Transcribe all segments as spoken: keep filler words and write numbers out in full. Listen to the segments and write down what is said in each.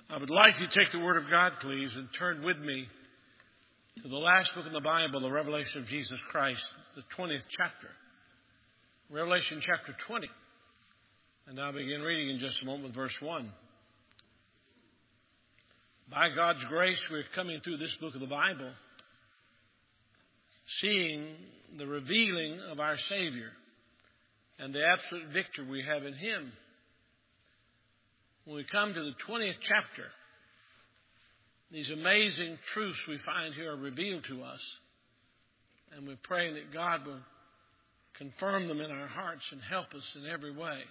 I would like you to take the Word of God, please, and turn with me to the last book in the Bible, the Revelation of Jesus Christ, the twentieth chapter. Revelation chapter twenty. And I'll begin reading in just a moment with verse one. By God's grace, we're coming through this book of the Bible, seeing the revealing of our Savior and the absolute victory we have in Him. When we come to the twentieth chapter, these amazing truths we find here are revealed to us. And we're praying that God will confirm them in our hearts and help us in every way.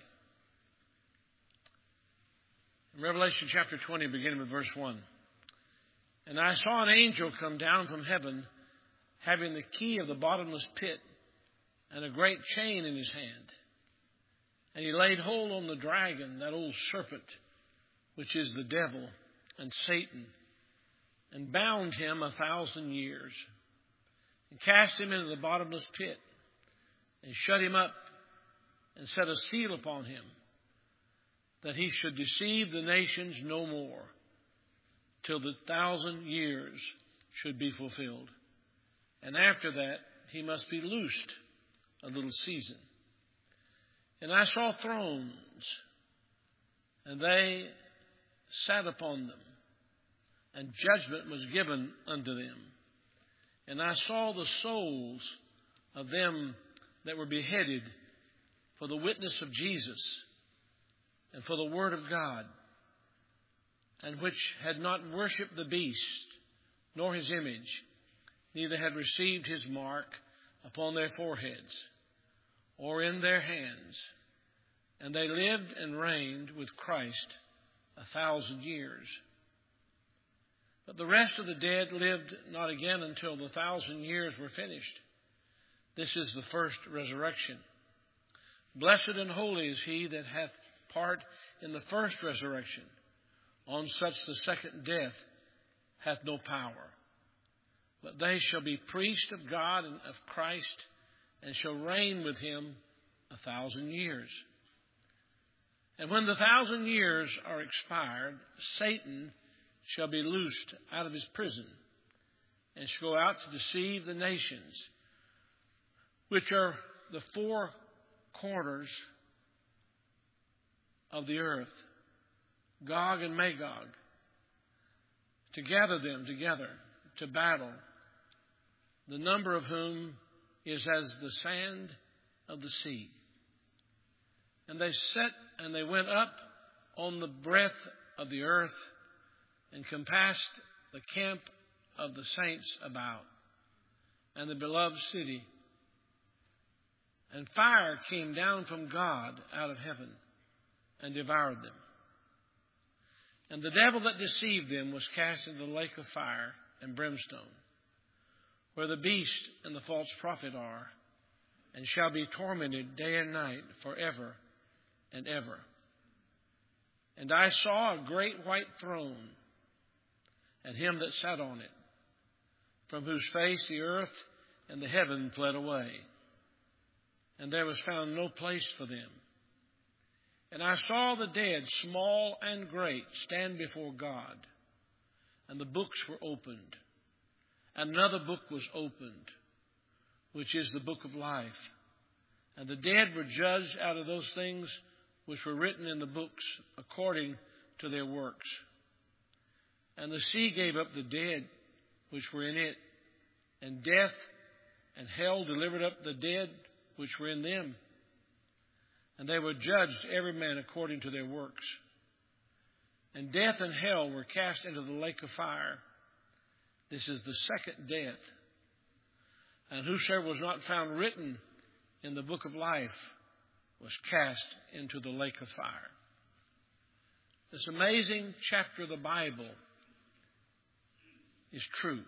In Revelation chapter twenty, beginning with verse one. And I saw an angel come down from heaven, having the key of the bottomless pit and a great chain in his hand. And he laid hold on the dragon, that old serpent, which is the devil and Satan, and bound him a thousand years, and cast him into the bottomless pit, and shut him up, and set a seal upon him, that he should deceive the nations no more, till the thousand years should be fulfilled. And after that he must be loosed a little season. And I saw thrones, and they sat upon them, and judgment was given unto them. And I saw the souls of them that were beheaded for the witness of Jesus and for the word of God, and which had not worshipped the beast, nor his image, neither had received his mark upon their foreheads or in their hands. And they lived and reigned with Christ a thousand years. But the rest of the dead lived not again until the thousand years were finished. This is the first resurrection. Blessed and holy is he that hath part in the first resurrection. On such the second death hath no power. But they shall be priests of God and of Christ, and shall reign with him a thousand years. And when the thousand years are expired, Satan shall be loosed out of his prison, and shall go out to deceive the nations, which are the four corners of the earth, Gog and Magog, to gather them together to battle, the number of whom is as the sand of the sea. And they set and they went up on the breadth of the earth, and compassed the camp of the saints about, and the beloved city. And fire came down from God out of heaven, and devoured them. And the devil that deceived them was cast into the lake of fire and brimstone, where the beast and the false prophet are, and shall be tormented day and night forever and ever. And I saw a great white throne, and him that sat on it, from whose face the earth and the heaven fled away, and there was found no place for them. And I saw the dead, small and great, stand before God, and the books were opened. And another book was opened, which is the book of life. And the dead were judged out of those things which were written in the books according to their works. And the sea gave up the dead which were in it, and death and hell delivered up the dead which were in them. And they were judged every man according to their works. And death and hell were cast into the lake of fire. This is the second death. And whosoever was not found written in the book of life was cast into the lake of fire. This amazing chapter of the Bible is true.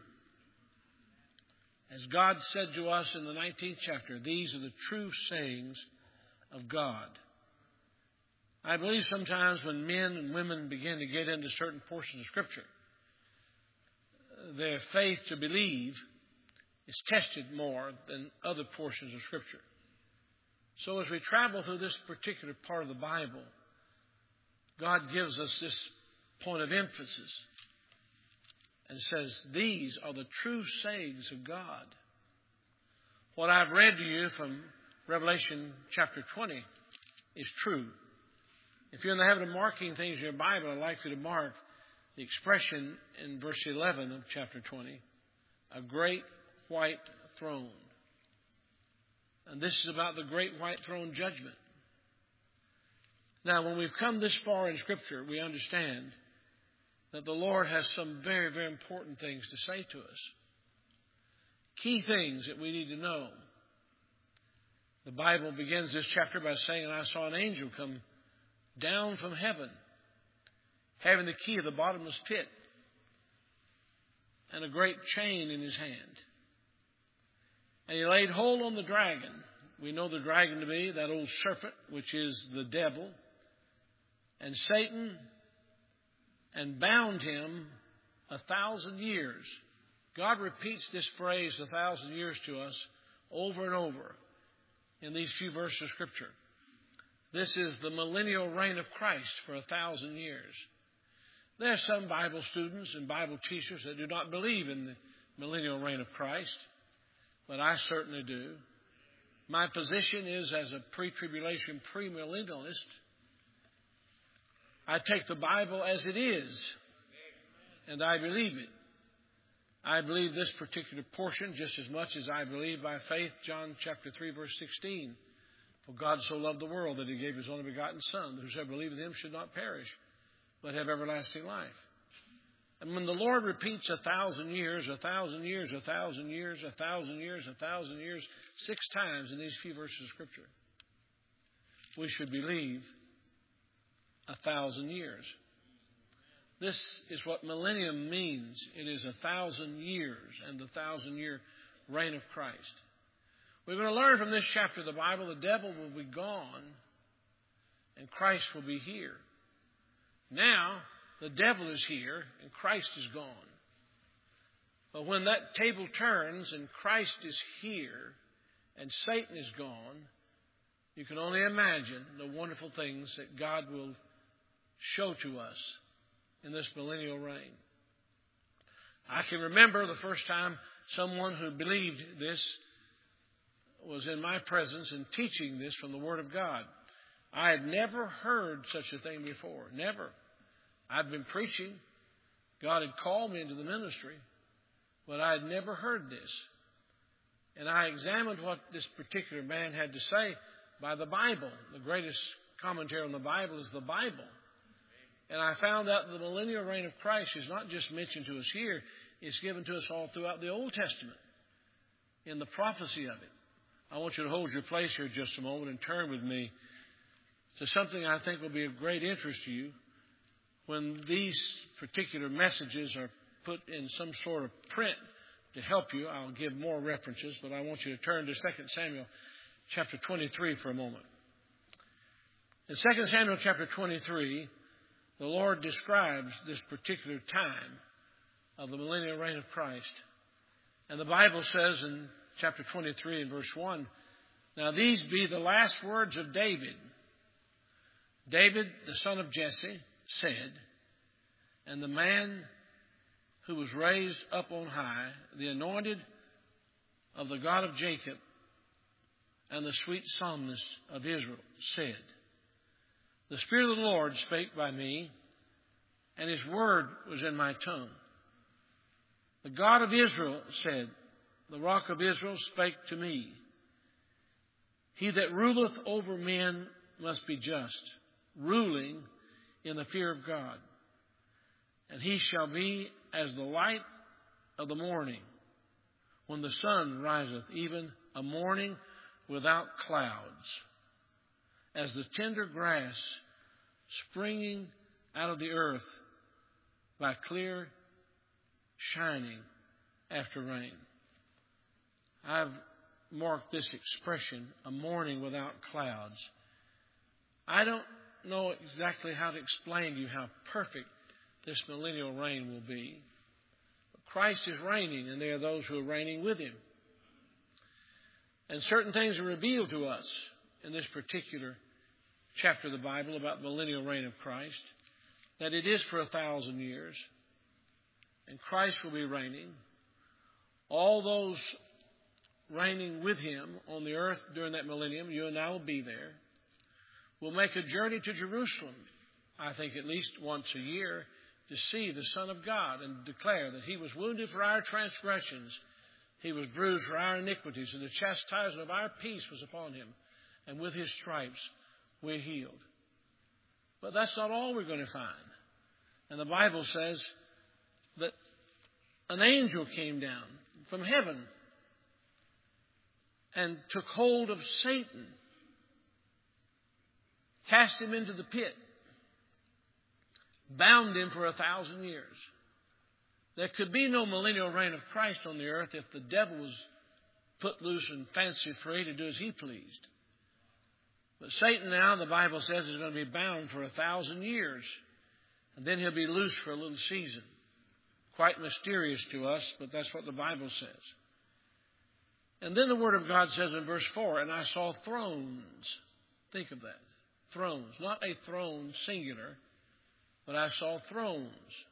As God said to us in the nineteenth chapter, these are the true sayings of God. I believe sometimes when men and women begin to get into certain portions of Scripture, their faith to believe is tested more than other portions of Scripture. So as we travel through this particular part of the Bible, God gives us this point of emphasis and says, these are the true sayings of God. What I've read to you from Revelation chapter twenty is true. If you're in the habit of marking things in your Bible, I'd like you to mark the expression in verse eleven of chapter twenty, a great white throne. And this is about the great white throne judgment. Now, when we've come this far in Scripture, we understand that the Lord has some very, very important things to say to us. Key things that we need to know. The Bible begins this chapter by saying, and I saw an angel come down from heaven, having the key of the bottomless pit and a great chain in his hand. And he laid hold on the dragon. We know the dragon to be that old serpent, which is the devil, and Satan, and bound him a thousand years. God repeats this phrase, a thousand years, to us over and over in these few verses of Scripture. This is the millennial reign of Christ for a thousand years. There are some Bible students and Bible teachers that do not believe in the millennial reign of Christ, but I certainly do. My position is, as a pre-tribulation, premillennialist, I take the Bible as it is, and I believe it. I believe this particular portion just as much as I believe by faith John chapter three, verse sixteen. For God so loved the world that he gave his only begotten Son, that whosoever believeth in him should not perish, but have everlasting life. And when the Lord repeats a thousand years, a thousand years, a thousand years, a thousand years, a thousand years, six times in these few verses of Scripture, we should believe a thousand years. This is what millennium means. It is a thousand years and the thousand year reign of Christ. We're going to learn from this chapter of the Bible, the devil will be gone and Christ will be here. Now, the devil is here and Christ is gone. But when that table turns and Christ is here and Satan is gone, you can only imagine the wonderful things that God will show to us in this millennial reign. I can remember the first time someone who believed this was in my presence and teaching this from the Word of God. I had never heard such a thing before. Never. I'd been preaching. God had called me into the ministry, but I had never heard this. And I examined what this particular man had to say by the Bible. The greatest commentary on the Bible is the Bible. And I found out that the millennial reign of Christ is not just mentioned to us here, it's given to us all throughout the Old Testament in the prophecy of it. I want you to hold your place here just a moment and turn with me to something I think will be of great interest to you when these particular messages are put in some sort of print to help you. I'll give more references, but I want you to turn to Second Samuel chapter twenty-three for a moment. In Second Samuel chapter twenty-three, the Lord describes this particular time of the millennial reign of Christ. And the Bible says in chapter twenty-three and verse one, now these be the last words of David. David, the son of Jesse, said, and the man who was raised up on high, the anointed of the God of Jacob, and the sweet psalmist of Israel, said, the Spirit of the Lord spake by me, and his word was in my tongue. The God of Israel said, the rock of Israel spake to me. He that ruleth over men must be just, ruling in the fear of God. And he shall be as the light of the morning, when the sun riseth, even a morning without clouds, as the tender grass springing out of the earth by clear shining after rain. I've marked this expression, a morning without clouds. I don't know exactly how to explain to you how perfect this millennial reign will be. But Christ is reigning, and there are those who are reigning with him. And certain things are revealed to us in this particular chapter of the Bible about the millennial reign of Christ. that it is for a thousand years, and Christ will be reigning. All those reigning with him on the earth during that millennium, you and I will be there. We'll make a journey to Jerusalem, I think at least once a year, to see the Son of God and declare that he was wounded for our transgressions, he was bruised for our iniquities, and the chastisement of our peace was upon him, and with his stripes we're healed. But that's not all we're going to find. And the Bible says that an angel came down from heaven and took hold of Satan, cast him into the pit, bound him for a thousand years. There could be no millennial reign of Christ on the earth if the devil was put loose and fancy free to do as he pleased. But Satan now, the Bible says, is going to be bound for a thousand years. And then he'll be loose for a little season. Quite mysterious to us, but that's what the Bible says. And then the Word of God says in verse four, and I saw thrones. Think of that. Thrones. Not a throne singular, but I saw thrones.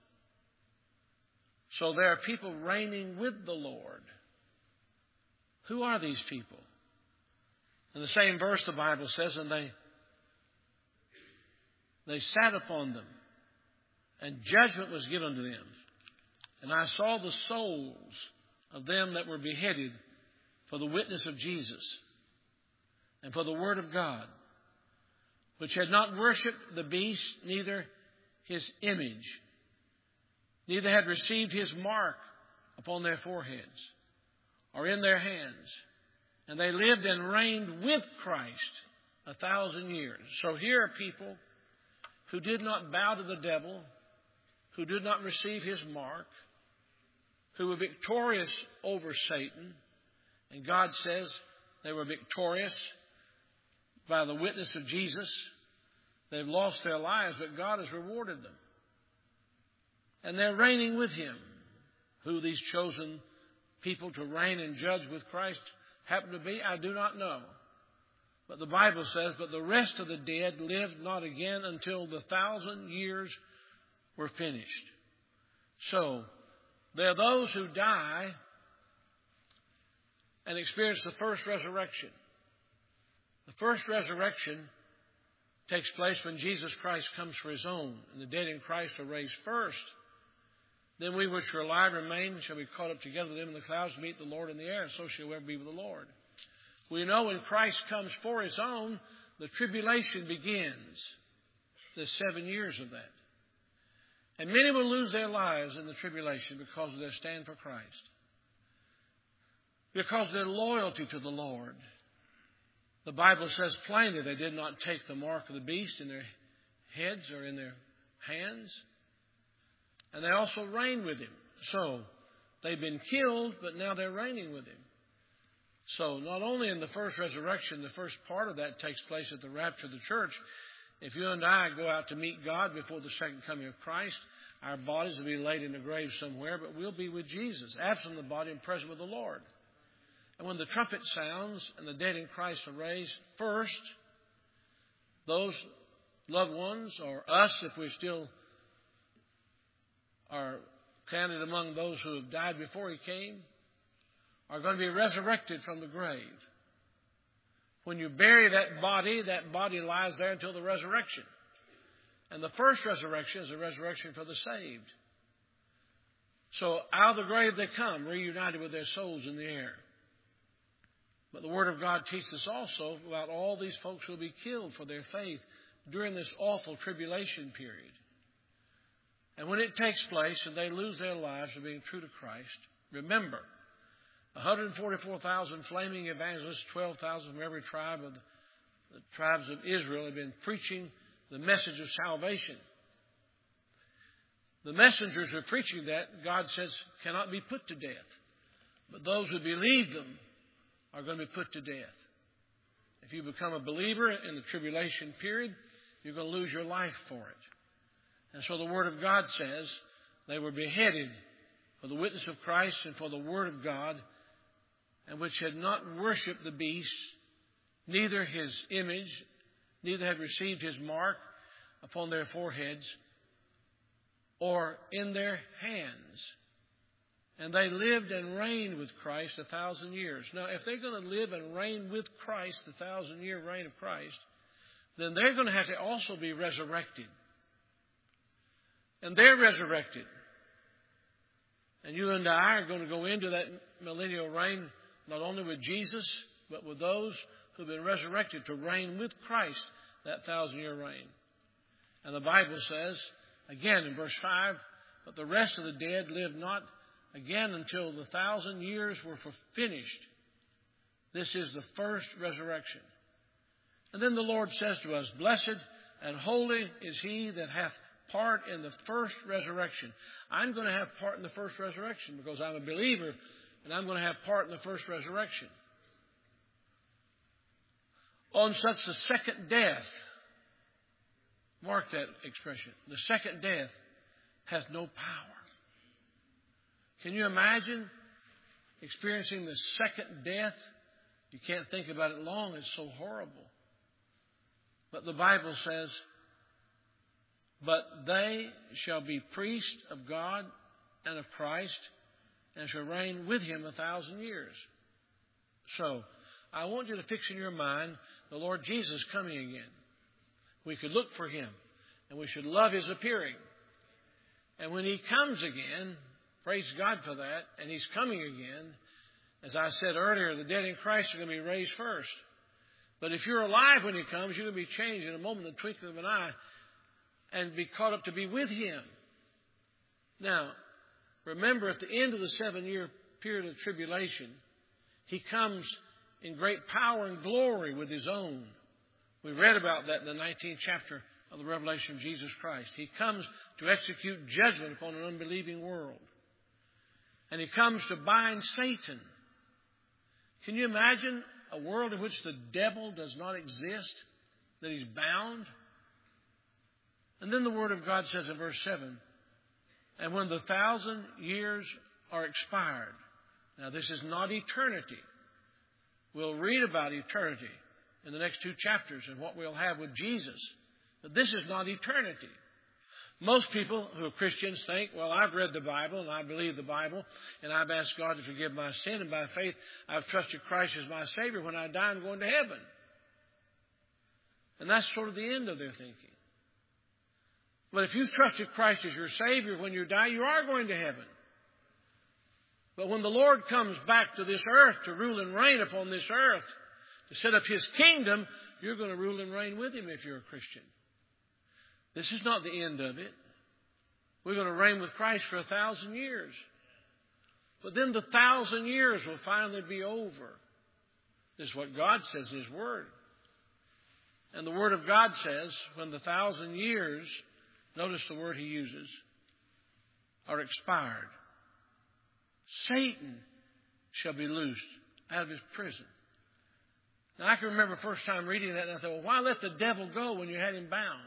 So there are people reigning with the Lord. Who are these people? In the same verse, the Bible says, and they, they sat upon them, and judgment was given to them. And I saw the souls of them that were beheaded for the witness of Jesus and for the word of God, which had not worshipped the beast, neither his image, neither had received his mark upon their foreheads or in their hands. And they lived and reigned with Christ a thousand years. So here are people who did not bow to the devil, who did not receive his mark, who were victorious over Satan. And God says they were victorious by the witness of Jesus. They've lost their lives, but God has rewarded them. And they're reigning with him. Who these chosen people to reign and judge with Christ happen to be, I do not know. But the Bible says, but the rest of the dead lived not again until the thousand years were finished. So, there are those who die and experience the first resurrection. The first resurrection takes place when Jesus Christ comes for his own, and the dead in Christ are raised first. Then we which are alive remain shall be caught up together with them in the clouds to meet the Lord in the air, and so shall we ever be with the Lord. We know when Christ comes for his own, the tribulation begins. There's seven years of that. And many will lose their lives in the tribulation because of their stand for Christ. Because of their loyalty to the Lord. The Bible says plainly they did not take the mark of the beast in their heads or in their hands. And they also reigned with him. So they've been killed, but now they're reigning with him. So not only in the first resurrection, the first part of that takes place at the rapture of the church. If you and I go out to meet God before the second coming of Christ, our bodies will be laid in a grave somewhere, but we'll be with Jesus, absent the body and present with the Lord. And when the trumpet sounds and the dead in Christ are raised, first, those loved ones, or us, if we still are counted among those who have died before he came, are going to be resurrected from the grave. When you bury that body, that body lies there until the resurrection. And the first resurrection is a resurrection for the saved. So out of the grave they come, reunited with their souls in the air. But the Word of God teaches us also about all these folks who will be killed for their faith during this awful tribulation period. And when it takes place and they lose their lives for being true to Christ, remember, one hundred forty-four thousand flaming evangelists, twelve thousand from every tribe of the, the tribes of Israel have been preaching the message of salvation. The messengers who are preaching that, God says, cannot be put to death. But those who believe them are going to be put to death. If you become a believer in the tribulation period, you're going to lose your life for it. And so the Word of God says they were beheaded for the witness of Christ and for the Word of God, and which had not worshipped the beast, neither his image, neither had received his mark upon their foreheads, or in their hands. And they lived and reigned with Christ a thousand years. Now, if they're going to live and reign with Christ, the thousand-year reign of Christ, then they're going to have to also be resurrected. And they're resurrected. And you and I are going to go into that millennial reign not only with Jesus, but with those who have been resurrected to reign with Christ that thousand-year reign. And the Bible says, again in verse five, but the rest of the dead lived not again until the thousand years were finished. This is the first resurrection. And then the Lord says to us, blessed and holy is he that hath part in the first resurrection. I'm going to have part in the first resurrection because I'm a believer, and I'm going to have part in the first resurrection. On such the second death, mark that expression, the second death has no power. Can you imagine experiencing the second death? You can't think about it long. It's so horrible. But the Bible says, but they shall be priests of God and of Christ, and shall reign with him a thousand years. So, I want you to fix in your mind the Lord Jesus coming again. We could look for him, and we should love his appearing. And when he comes again, praise God for that, and he's coming again, as I said earlier, the dead in Christ are going to be raised first. But if you're alive when he comes, you're going to be changed in a moment, the twinkling of an eye, and be caught up to be with him. Now, remember, at the end of the seven-year period of tribulation, he comes in great power and glory with his own. We read about that in the nineteenth chapter of the Revelation of Jesus Christ. He comes to execute judgment upon an unbelieving world. And he comes to bind Satan. Can you imagine a world in which the devil does not exist, that he's bound? And then the Word of God says in verse seven, and when the thousand years are expired. Now this is not eternity. We'll read about eternity in the next two chapters and what we'll have with Jesus. But this is not eternity. Most people who are Christians think, well, I've read the Bible and I believe the Bible and I've asked God to forgive my sin, and by faith I've trusted Christ as my Savior. When I die, I'm going to heaven. And that's sort of the end of their thinking. But if you've trusted Christ as your Savior, when you die, you are going to heaven. But when the Lord comes back to this earth to rule and reign upon this earth, to set up his kingdom, you're going to rule and reign with him if you're a Christian. This is not the end of it. We're going to reign with Christ for a thousand years. But then the thousand years will finally be over. This is what God says in his Word. And the Word of God says, when the thousand years, notice the word he uses, are expired, Satan shall be loosed out of his prison. Now, I can remember the first time reading that, and I thought, well, why let the devil go when you had him bound?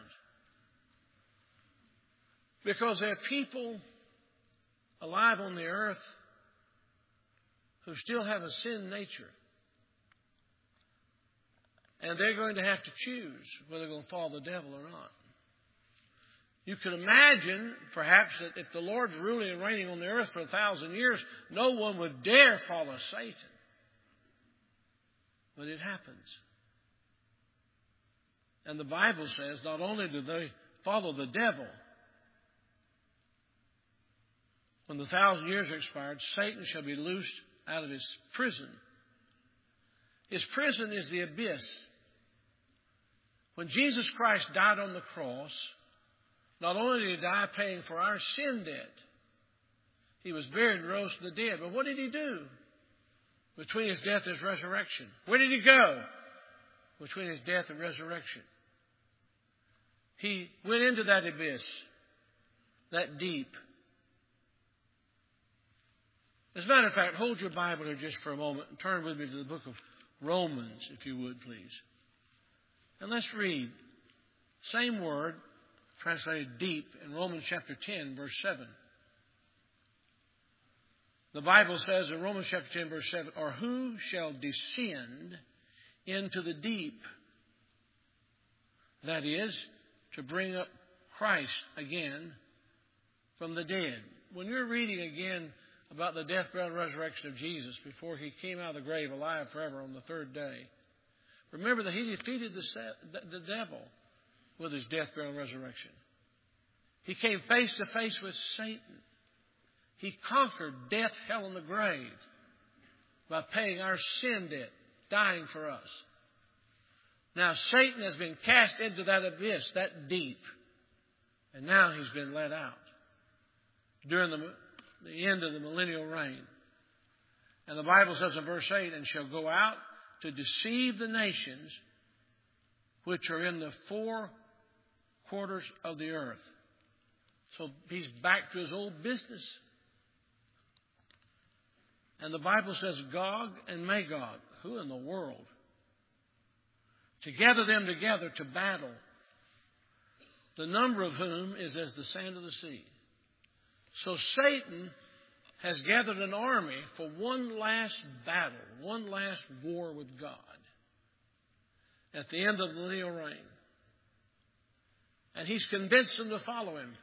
Because there are people alive on the earth who still have a sin nature. And they're going to have to choose whether they're going to follow the devil or not. You can imagine, perhaps, that if the Lord's ruling and reigning on the earth for a thousand years, no one would dare follow Satan. But it happens. And the Bible says not only do they follow the devil, when the thousand years are expired, Satan shall be loosed out of his prison. His prison is the abyss. When Jesus Christ died on the cross, not only did he die paying for our sin debt, he was buried and rose from the dead. But what did he do between his death and his resurrection? Where did he go between his death and resurrection? He went into that abyss, that deep. As a matter of fact, hold your Bible here just for a moment and turn with me to the book of Romans, if you would, please. And let's read. Same word, translated deep, in Romans chapter ten, verse seven. The Bible says in Romans chapter ten, verse seven, or who shall descend into the deep? That is, to bring up Christ again from the dead. When you're reading again about the death, burial, and resurrection of Jesus before he came out of the grave alive forever on the third day, remember that he defeated the, the devil with his death, burial, and resurrection. He came face to face with Satan. He conquered death, hell, and the grave by paying our sin debt, dying for us. Now Satan has been cast into that abyss, that deep, and now he's been let out during the, the end of the millennial reign. And the Bible says in verse eight, and shall go out to deceive the nations which are in the four quarters of the earth. So he's back to his old business. And the Bible says Gog and Magog, who in the world? To gather them together to battle, the number of whom is as the sand of the sea. So Satan has gathered an army for one last battle, one last war with God at the end of the millennial reign. And he's convinced them to follow him.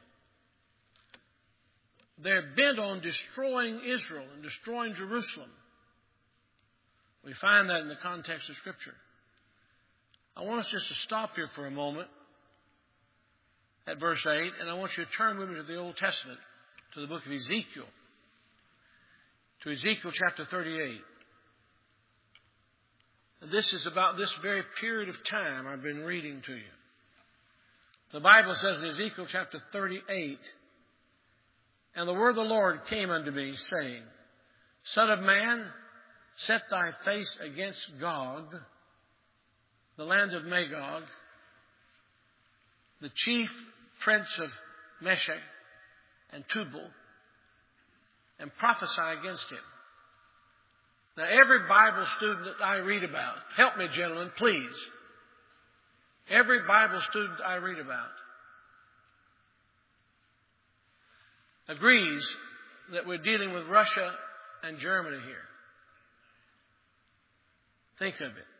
They're bent on destroying Israel and destroying Jerusalem. We find that in the context of Scripture. I want us just to stop here for a moment at verse eight, and I want you to turn with me to the Old Testament, to the book of Ezekiel, to Ezekiel chapter thirty-eight. And this is about this very period of time I've been reading to you. The Bible says in Ezekiel chapter thirty-eight, and the word of the Lord came unto me, saying, Son of man, set thy face against Gog, the land of Magog, the chief prince of Meshech and Tubal, and prophesy against him. Now, every Bible student that I read about, help me, gentlemen, please. Every Bible student I read about agrees that we're dealing with Russia and Germany here. Think of it.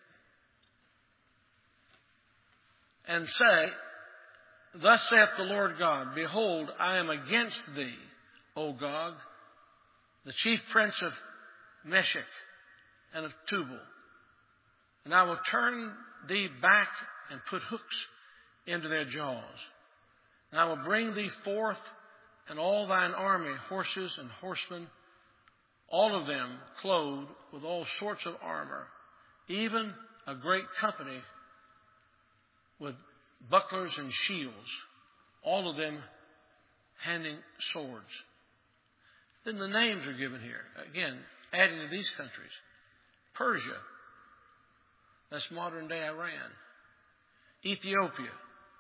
And say, Thus saith the Lord God, Behold, I am against thee, O Gog, the chief prince of Meshech and of Tubal. And I will turn thee back and put hooks into their jaws. And I will bring thee forth and all thine army, horses and horsemen, all of them clothed with all sorts of armor, even a great company with bucklers and shields, all of them handing swords. Then the names are given here. Again, adding to these countries. Persia, that's modern day Iran. Ethiopia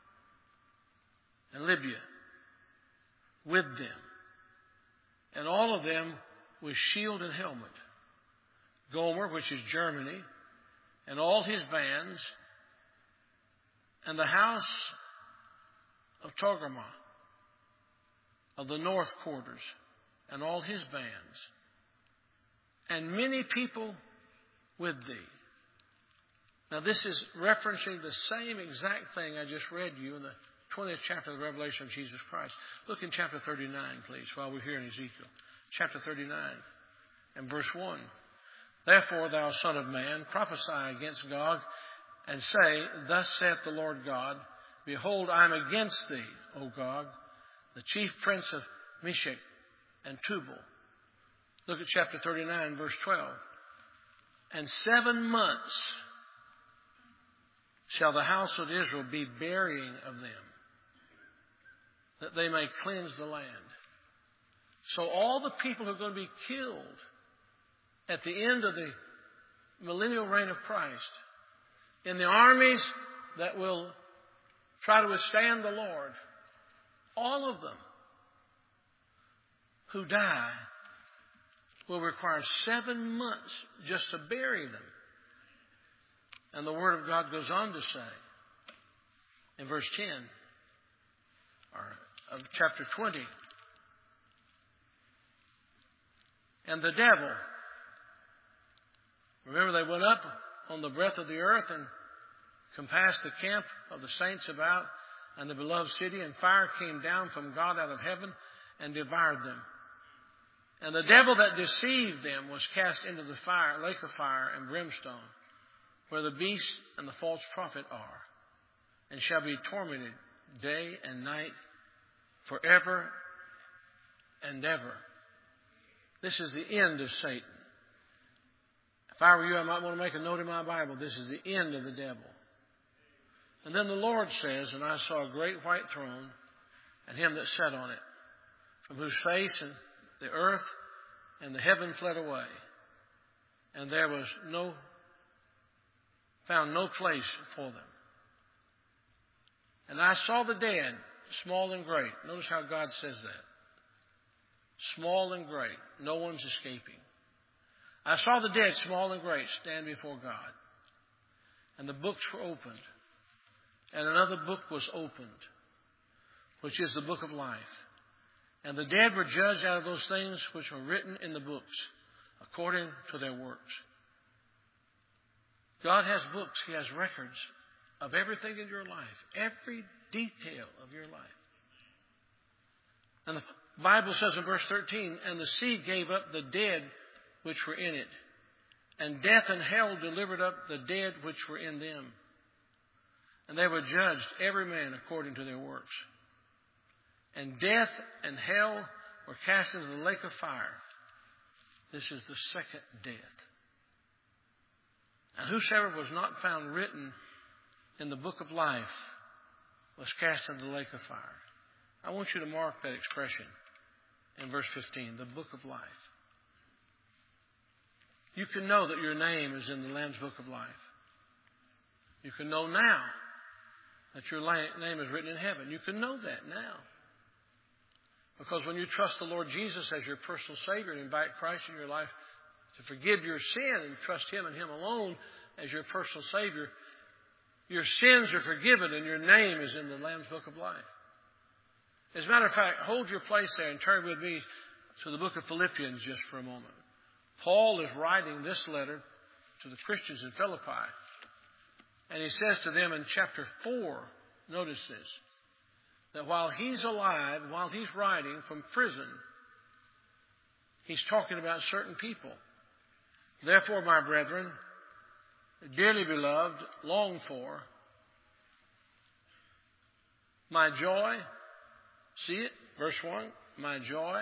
and Libya with them. And all of them with shield and helmet. Gomer, which is Germany, and all his bands, and the house of Togarmah of the north quarters, and all his bands, and many people with thee. Now this is referencing the same exact thing I just read to you in the twentieth chapter of the Revelation of Jesus Christ. Look in chapter thirty-nine, please, while we're here in Ezekiel. Chapter thirty-nine and verse one. Therefore, thou son of man, prophesy against Gog, and say, Thus saith the Lord God, Behold, I am against thee, O Gog, the chief prince of Meshech and Tubal. Look at chapter thirty-nine, verse twelve. And seven months shall the house of Israel be burying of them, that they may cleanse the land. So all the people who are going to be killed at the end of the millennial reign of Christ, in the armies that will try to withstand the Lord, all of them who die will require seven months just to bury them. And the Word of God goes on to say, in verse ten or of chapter twenty, and the devil, remember they went up on the breadth of the earth and compassed the camp of the saints about and the beloved city, and fire came down from God out of heaven and devoured them. And the devil that deceived them was cast into the fire, lake of fire and brimstone, where the beast and the false prophet are, and shall be tormented day and night forever and ever. This is the end of Satan. If I were you, I might want to make a note in my Bible. This is the end of the devil. And then the Lord says, and I saw a great white throne, and him that sat on it, from whose face and the earth and the heaven fled away, and there was no found no place for them. And I saw the dead, small and great. Notice how God says that. Small and great. No one's escaping. I saw the dead, small and great, stand before God. And the books were opened. And another book was opened, which is the book of life. And the dead were judged out of those things which were written in the books, according to their works. God has books. He has records of everything in your life, every detail of your life. And the Bible says in verse thirteen, and the sea gave up the dead which were in it, and death and hell delivered up the dead which were in them. And they were judged, every man according to their works. And death and hell were cast into the lake of fire. This is the second death. And whosoever was not found written in the book of life was cast into the lake of fire. I want you to mark that expression in verse fifteen, the book of life. You can know that your name is in the Lamb's book of life. You can know now that your name is written in heaven. You can know that now. Because when you trust the Lord Jesus as your personal Savior and invite Christ in your life to forgive your sin and trust Him and Him alone as your personal Savior, your sins are forgiven and your name is in the Lamb's book of life. As a matter of fact, hold your place there and turn with me to the book of Philippians just for a moment. Paul is writing this letter to the Christians in Philippi. And he says to them in chapter four, notice this, that while he's alive, while he's writing from prison, he's talking about certain people. Therefore, my brethren, dearly beloved, longed for, my joy, see it, verse one, my joy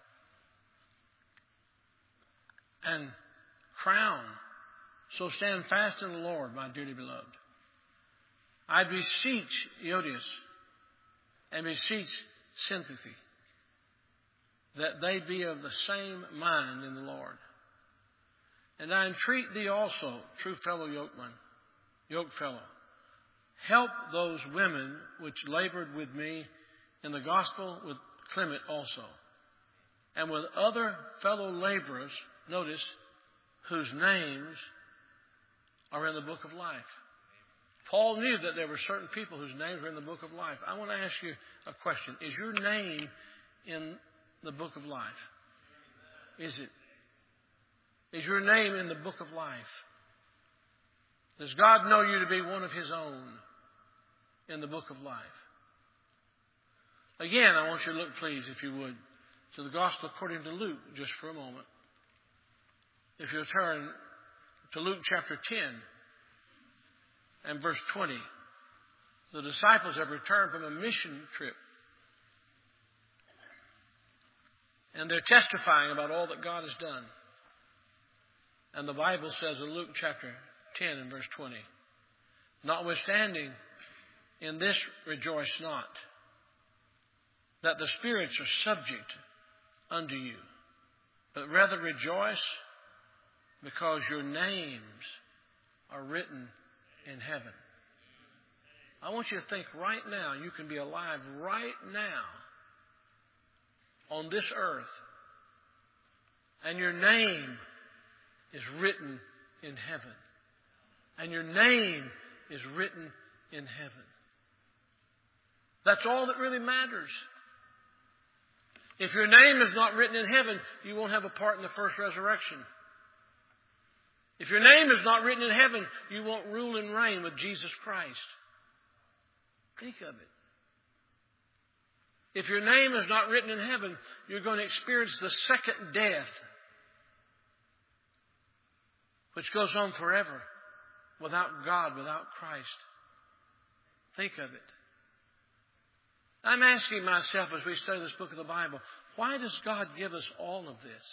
and crown. So stand fast in the Lord, my dearly beloved. I beseech Euodias and beseech Syntyche that they be of the same mind in the Lord. And I entreat thee also, true fellow yokeman, yoke fellow, help those women which labored with me in the gospel with Clement also, and with other fellow laborers, notice, whose names are in the book of life. Paul knew that there were certain people whose names were in the book of life. I want to ask you a question. Is your name in the book of life? Is it? Is your name in the book of life? Does God know you to be one of His own in the book of life? Again, I want you to look, please, if you would, to the Gospel according to Luke just for a moment. If you'll turn to Luke chapter ten and verse twenty. The disciples have returned from a mission trip. And they're testifying about all that God has done. And the Bible says in Luke chapter ten and verse twenty, notwithstanding, in this rejoice not, that the spirits are subject unto you, but rather rejoice because your names are written in heaven. I want you to think right now, you can be alive right now on this earth, and your name is written in heaven. And your name is written in heaven. That's all that really matters. If your name is not written in heaven, you won't have a part in the first resurrection. If your name is not written in heaven, you won't rule and reign with Jesus Christ. Think of it. If your name is not written in heaven, you're going to experience the second death, which goes on forever, without God, without Christ. Think of it. I'm asking myself as we study this book of the Bible, why does God give us all of this?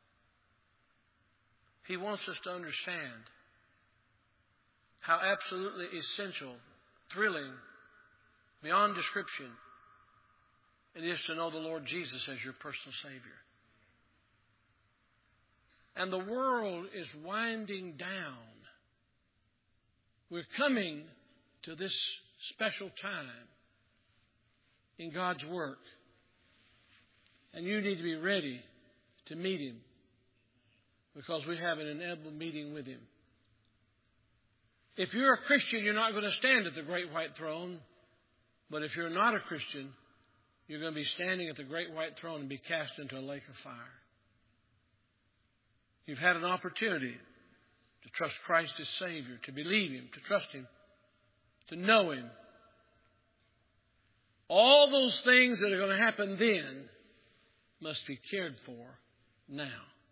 He wants us to understand how absolutely essential, thrilling, beyond description, it is to know the Lord Jesus as your personal Savior. And the world is winding down. We're coming to this special time in God's work. And you need to be ready to meet Him, because we have an inevitable meeting with Him. If you're a Christian, you're not going to stand at the great white throne. But if you're not a Christian, you're going to be standing at the great white throne and be cast into a lake of fire. You've had an opportunity to trust Christ as Savior, to believe Him, to trust Him, to know Him. All those things that are going to happen then must be cared for now.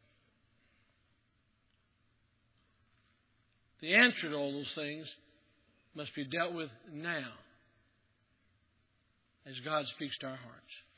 The answer to all those things must be dealt with now as God speaks to our hearts.